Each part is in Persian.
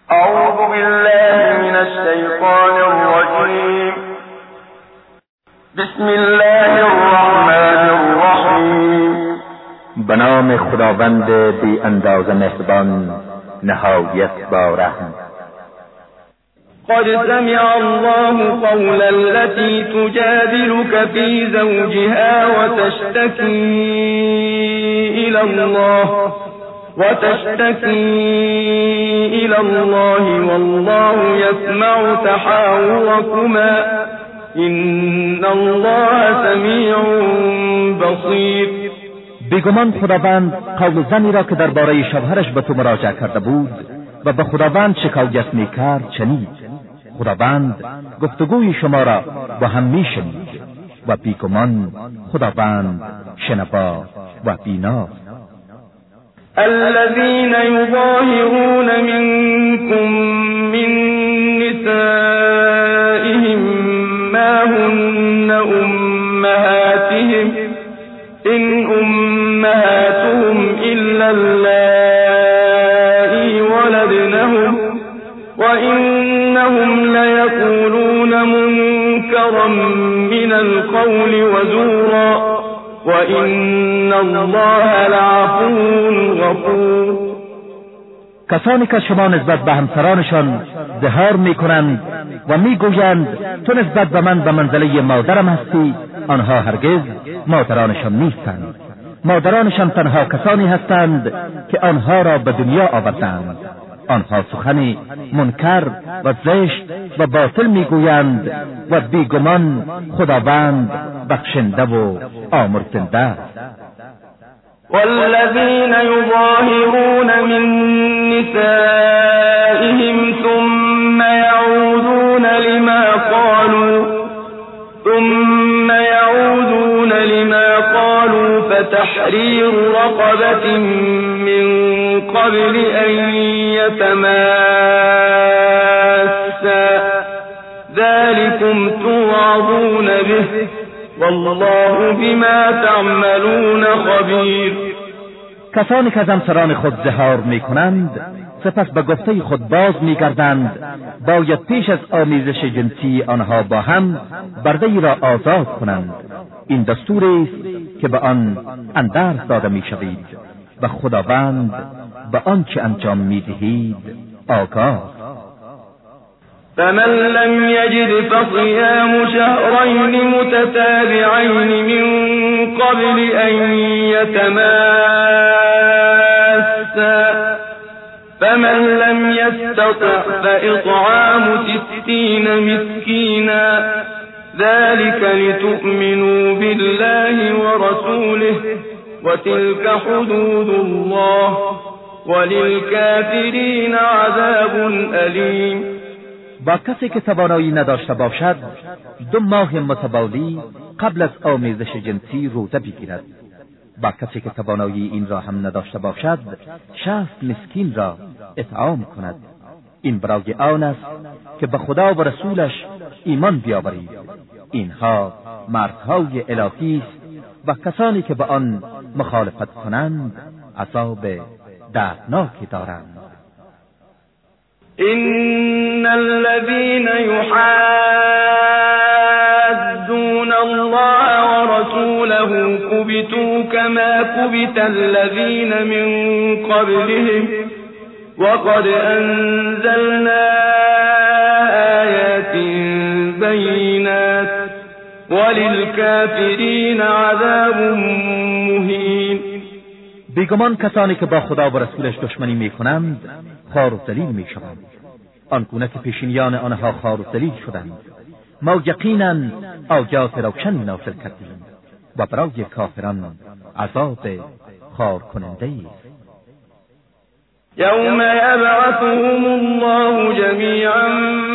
اعوذ بالله من الشیطان الرجیم. بسم الله الرحمن الرحیم. به نام خداوند بی اندازه مهربان نهایت با رحم. قد سمع الله قول التي تجادلك في زوجها وتشتكي إلى الله والله يسمع تحاوركما إن الله سميع بصير. بیگمان خداوند قول زنی را که درباره شوهرش به تو مراجعه کرده بود و به خداوند شکایت می‌کرد شنید. خداوند گفتگوی شما را با هم می‌شنید و بیگمان خداوند شنوا و بینا. الذين يظاهرون منكم من نسائهم ما هن أمهاتهم إن أمهاتهم إلا اللائي ولدنهم وإنهم ليقولون منكرا من القول وزورا وَإِنَّ اللَّهَ لَعَفُوٌّ غَفُورٌ. کسانی که شما نسبت به همسرانشان ظهار میکنند و میگویند تو نسبت به من به منزله مادرم هستی، آنها هرگز مادرانشان نیستند. مادرانشان تنها کسانی هستند که آنها را به دنیا آوردند. آنها سخنی منکر و زشت و باطل میگویند و بیگمان خداوند بخشنده و آمرزنده است. والذین یظاهرون من نسائهم ثم يعودون لما قالوا فتحرير رقبة من قبل أن يتماسا ذلكم توعظون به والله بما تعملون خبیر. کسانی که از همسران خود ظهار میکنند سپس به گفته خود باز میگردند باید پیش از آمیزش جنسی آنها با هم برده‌ای را آزاد کنند. این دستوری است که به آن اندرز داده میشوید و خداوند به آنچه انجام میدهید آگاه. فمن لم يجد فصيام شهرين متتابعين من قبل أن يتماسا فمن لم يستطع فإطعام 60 مسكينا ذلك لتؤمنوا بالله ورسوله وتلك حدود الله وللكافرين عذاب أليم. با کسی که توانایی نداشته باشد 2 ماه متوالی قبل از آمیزش جنسی روزه بگیرد. با کسی که توانایی این را هم نداشته باشد 60 مسکین را اطعام کند. این برای آن است که به خدا و رسولش ایمان بیاورید. اینها مردهای الهی است و کسانی که به آن مخالفت کنند عذاب دردناکی دارند. إن الذين يحادون الله ورسوله كبتوا كما كبت الذين من قبلهم وقد أنزلنا آيات بينات وللكافرين عذاب مهين. بیگمان کسانی که با خدا و رسولش دشمنی میکنند خوار و ذلیل میشوند، آنگونه که پیشینیان آنها خوار و ذلیل شدند. ما یقینا آیات روشنی نازل کردیم و برای کافران عذاب خوار کننده است. یوم یبعثهم الله جمیعا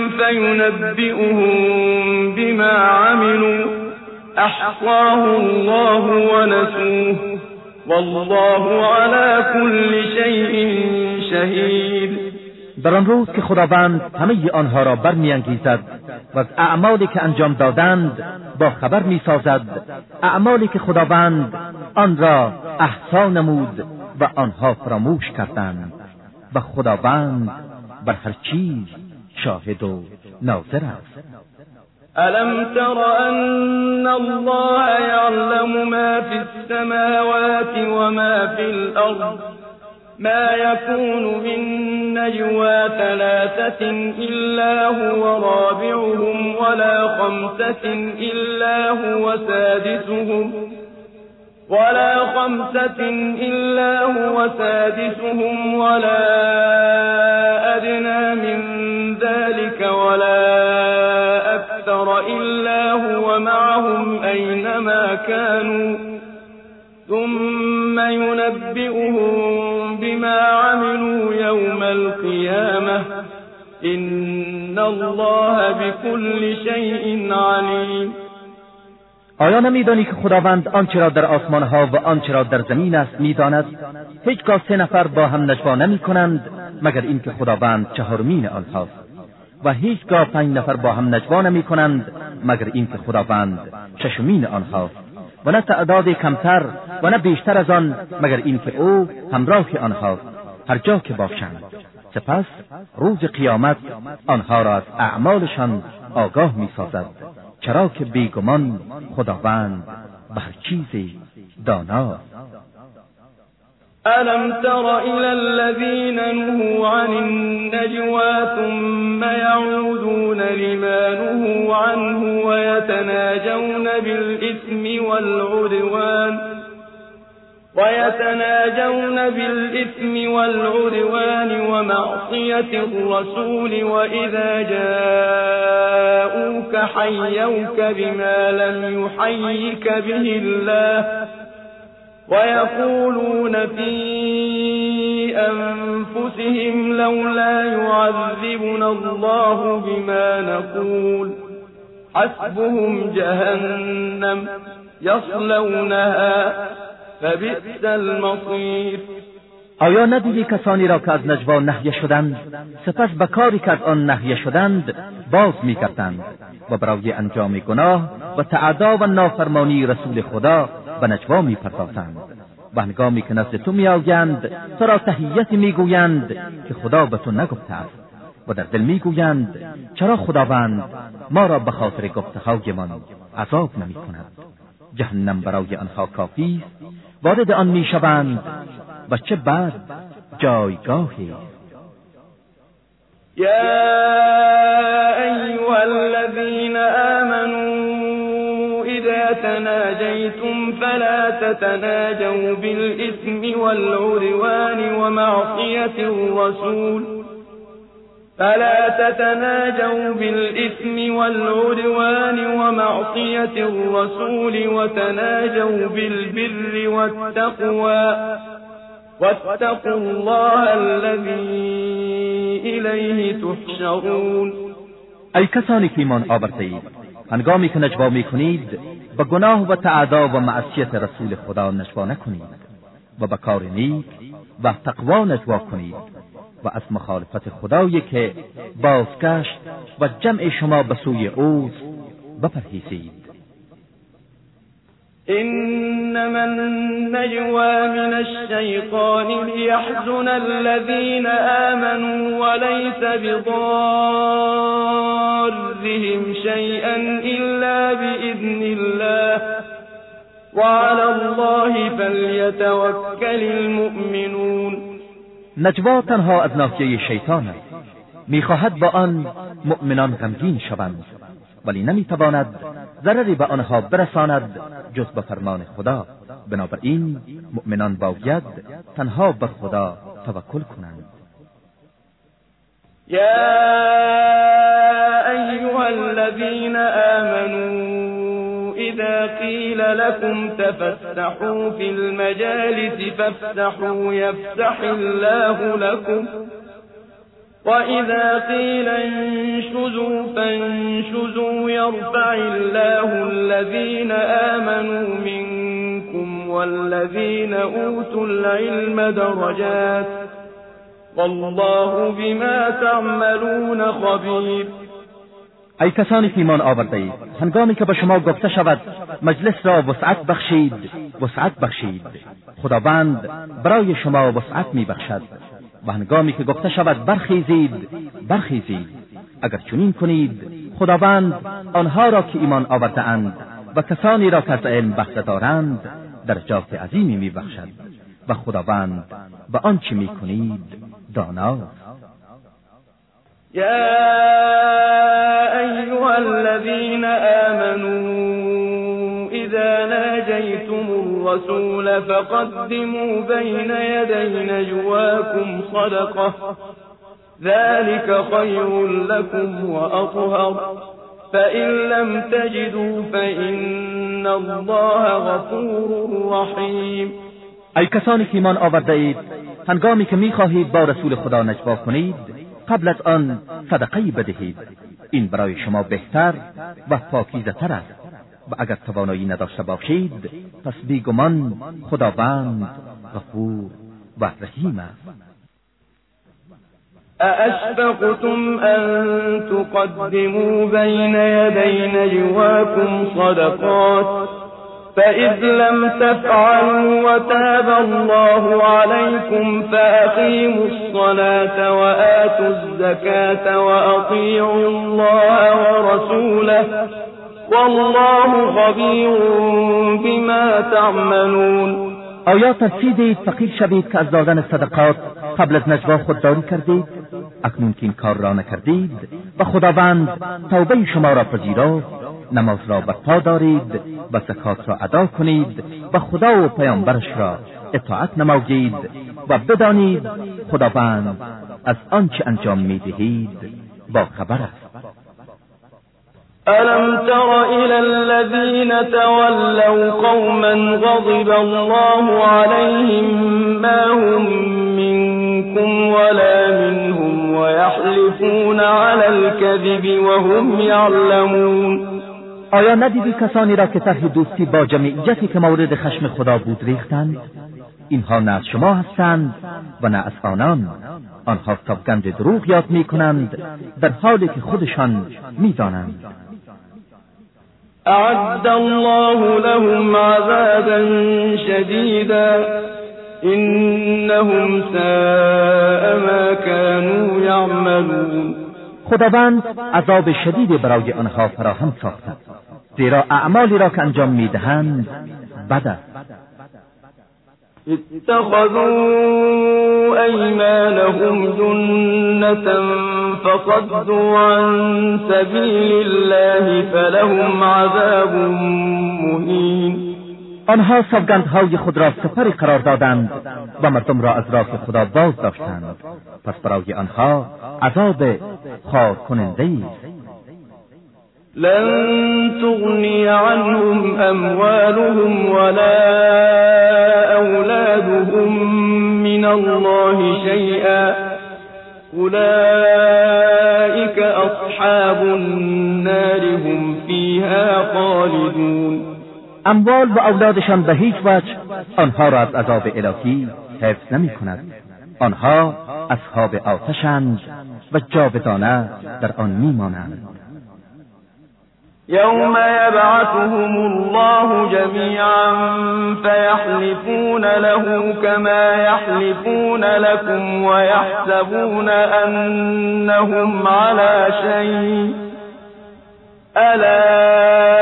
فینبئهم بما عملوا احصاه الله ونسوه والله على كل شيء شهید. در آن روز که خداوند همه آنها را برمیانگیزد و از اعمالی که انجام دادند با خبر میسازد، اعمالی که خداوند آن را احصا نمود و آنها فراموش کردند و خداوند بر هر چیز شاهد و ناظر است. ألم تر أن الله يعلم ما في السماوات وما في الأرض ما يكون من نجوى ثلاثة إلا هو رابعهم ولا خمسة إلا هو سادسهم ولا أدنى من ذلك ولا أكثر إلا هو معهم أينما كانوا ثم ينبئهم بما عملوا يوم القيامة إن الله بكل شيء عليم. آیا نمیدانی که خداوند آنچه را در آسمانها و آنچه را در زمین است میداند؟ هیچگاه 3 نفر با هم نجوا نمی کنند مگر اینکه خداوند چهارمین آنهاست و هیچگاه 5 نفر با هم نجوا نمی کنند مگر اینکه خداوند ششمین آنهاست و نه تعداد کمتر و نه بیشتر از آن مگر اینکه او همراه آنهاست هر جا که باشند. سپس روز قیامت آنها را از اعمالشان آگاه می سازد، چرا که بیگمان خداوند به هر چیزی داناست. ألم تر إلى الذين نهوا عن النجوى ثم يعودون لما نهوا عنه ويتناجون بالإثم والعدوان ومعصية الرسول وإذا جاءوك حيوك بما لم يحيك به الله ويقولون في أنفسهم لولا يعذبنا الله بما نقول حسبهم جهنم يصلونها فبئس المصير. آیا ندیدی کسانی را که از نجوا نهی شدند سپس به کاری که از آن نهی شدند باز می‌کردند و برای انجام گناه و تعدا و نافرمانی رسول خدا به نجوا می‌پردازند و هنگامی که نزد تو می‌آیند تو را تحیت می‌گویند که خدا به تو نگفته است و در دل می‌گویند چرا خداوند ما را به خاطر گفته‌هایمان عذاب نمی‌کند. جهنم برای آنها کافی است، وارد آن می‌شوند و چه بد جایگاهی. یا ایها الذین آمنوا اذا تناجیتم فلا تتناجوا بالإثم والعدوان ومعصية الرسول وتناجوا بالبر والتقوى واتقوا الله الذي إليه تحشرون. ای کسانی که ایمان آورده اید، هنگامی که نجوا میکنید به گناه و تعدا و معصیت رسول خدا نجوا نکنید و به کار نیک و تقوا نجوا کنید و از مخالفت خدایی که بازگشت و جمع شما به سوی اوست بپرهیزید. إنما النجوى من الشيطان ليحزن الذين آمنوا وليس بضارهم شيئا إلا بإذن الله وعلى الله فليتوكل المؤمنون. نجوا تنها از ناحیه شیطان است، میخواهد با آن مؤمنان غمگین شوند ولی نمیتواند ضرری به آنها برساند جز به فرمان خدا. بنابراین مؤمنان باید تنها بر خدا توکل کنند. یا ایها الذین آمنوا اذا قیل لكم تفسحوا في المجالس فافسحوا يفسح الله لكم وإذا قيل انشزوا فانشزوا يرفع الله الذين آمنوا منكم والذين أوتوا العلم درجات والله بما تعملون خبير. ای کسانی که ایمان آورده اید، هنگامی که به شما گفته شود مجلس را وسعت بخشید، وسعت بخشید. خداوند برای شما وسعت می بخشد و هنگامی که گفته شود برخیزید برخیزید. اگر چنین کنید خداوند آنها را که ایمان آورده اند و کسانی را که از علم بهره دارند درجات عظیمی میبخشد و خداوند به آنچه میکنید داناست. يا أيها الذين آمنوا إذا ناجيتم الرسول فقدموا بين يدي نجواكم صدقة ذلك خير لكم وأطهر فإن لم تجدوا فإن الله غفور رحيم. ای کسانی که ایمان آورده اید، هنگامی که میخواهید با رسول خدا نجوا کنید قبل از آن صدقه‌ای بدهید، این برای شما بهتر و پاکیزه تر است. و اگر توانایی نداشته باشید پس بیگمان خداوند غفور و رحیم است. أأشفقتم أن تقدموا بين يدي نجواكم صدقات فإذ لم تفعلوا وتاب الله عليكم فأقيموا الصلاة وآتوا الزكاة وأطيعوا الله ورسوله والله خبير بما تعملون. آیا ترسیدید فقیر شوید که از دادن صدقات قبل از نجوا خودداری کردید؟ اکنون که این کار را نکردید و خداوند توبه شما را پذیرفت، نماز را برپا دارید و زکات را ادا کنید و خدا و پیامبرش را اطاعت نمایید و بدانید خداوند از آنچه انجام می‌دهید با خبر است. ألم تر إلى الذين تولوا قوما غضب الله عليهم ما هم منكم ولا منهم ويحلفون على الكذب وهم يعلمون. آیا ندیدی کسانی را که طرح دوستی با جمعیتی که مورد خشم خدا بود ریختند؟ اینها نه از شما هستند و نه از آنها سوگند دروغ یاد می‌کنند در حالی که خودشان می‌دانند. أعد الله لهم عذابا شديدا إنهم ساء ما كانوا يعملون. خداوند عذاب شدید برای آنها فراهم ساخته، زیرا اعمالی را که انجام میدهند بد است. اتخذوا أيمانهم جنة فصدوا عن سبيل الله فلهم عذاب مهين. آنها سوگندهای خود را سپری قرار دادند و مردم را از راه خدا باز داشتند، پس برای آنها عذاب خار کننده است. لن تغني عنهم أموالهم ولا أولادهم من الله شيئا أولئك أصحاب النار هم فيها خالدون. اموال و اولادشان به هیچ وجه آنها را از عذاب الهی حفظ نمی کند. آنها اصحاب آتشند و جاودانه در آن می مانند. يوم يبعثهم الله جميعا فيحلفون له كما يحلفون لكم ويحسبون أنهم على شيء ألا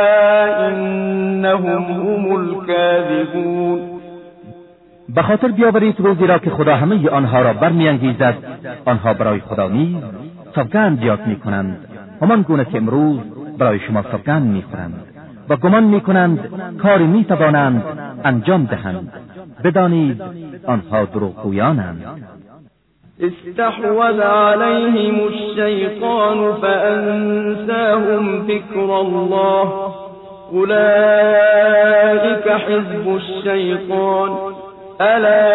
إنهم هم الكاذبون. به خاطر بیاورید روزی را که خدا همه آنها را برمیانگیزد، آنها برای خدا نیز سوگند یاد میکنند، همان گونه که امروز برای شما سوگند میخورند و گمان میکنند کاری میتوانند انجام دهند. بدانید آنها دروغگویانند. استحوذ عليهم الشيطان فأنساهم ذكر الله أولئك حزب الشيطان ألا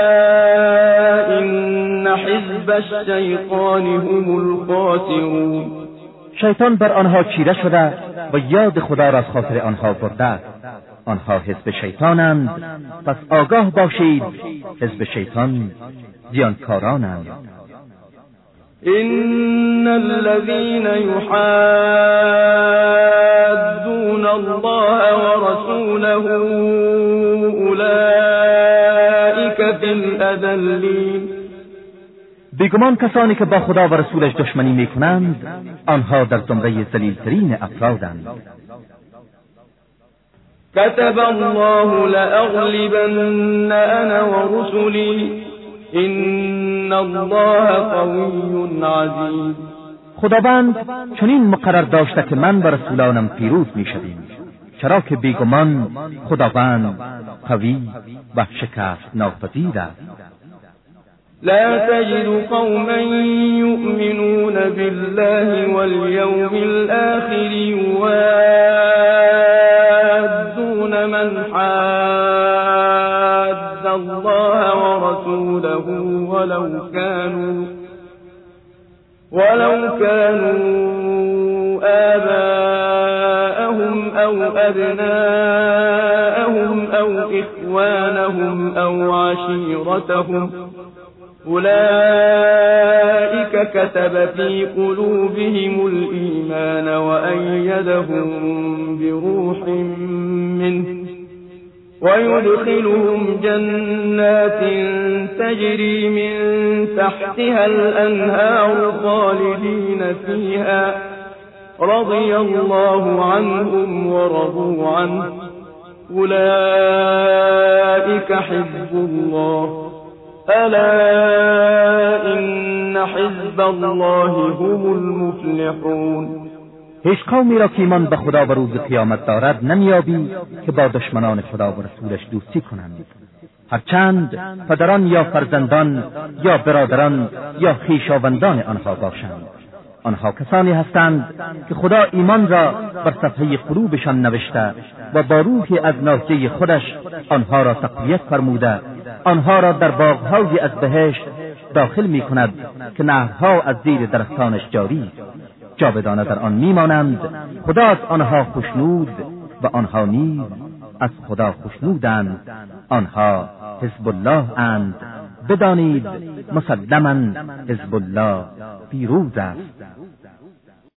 إن حزب الشيطان هم الخاسرون. شیطان بر آنها چیره شده و یاد خدا را از خاطر آنها برده است. آنها حزب شیطانند، پس آگاه باشید حزب شیطان زیانکارانند. إن الذين يحادون الله ورسوله أولئك في الأذلين. بیگمان کسانی که با خدا و رسولش دشمنی میکنند آنها در زمره ذلیل‌ترین افرادند. كتب الله لأغلبن أنا ورسلي إن الله قوي عزيز. خداوند چنین مقرر داشته که من و رسولانم پیروز میشویم، چرا که بیگمان خداوند قوی و شکست ناپذیر است. لا تجد قوما يؤمنون بالله واليوم الآخر يوادون من حاد الله ورسوله ولو كانوا آباءهم أو أبناءهم أو إخوانهم أو عشيرتهم أولئك كتب في قلوبهم الإيمان وأيدهم بروح منه ويدخلهم جنات تجري من تحتها الأنهار خالدين فيها رضي الله عنهم ورضوا عنه أولئك حزب الله ألا إن حزب الله هم المفلحون. هیچ قومی را که ایمان به خدا و روز قیامت دارد نمیابی که با دشمنان خدا و رسولش دوستی کنند، هرچند پدران یا فرزندان یا برادران یا خویشاوندان آنها باشند. آنها کسانی هستند که خدا ایمان را بر صفحه قلوبشان نوشته و با روحی از ناحیه خودش آنها را تقویت فرموده، آنها را در باغ‌های از بهشت داخل می کند که نهرها از زیر درختانش جاری است، جاودانه در آن میمانند. خدا از آنها خوشنود و آنها نیز از خدا خوشنودند. آنها حزب الله اند. بدانید مسلماً حزب الله پیروز است.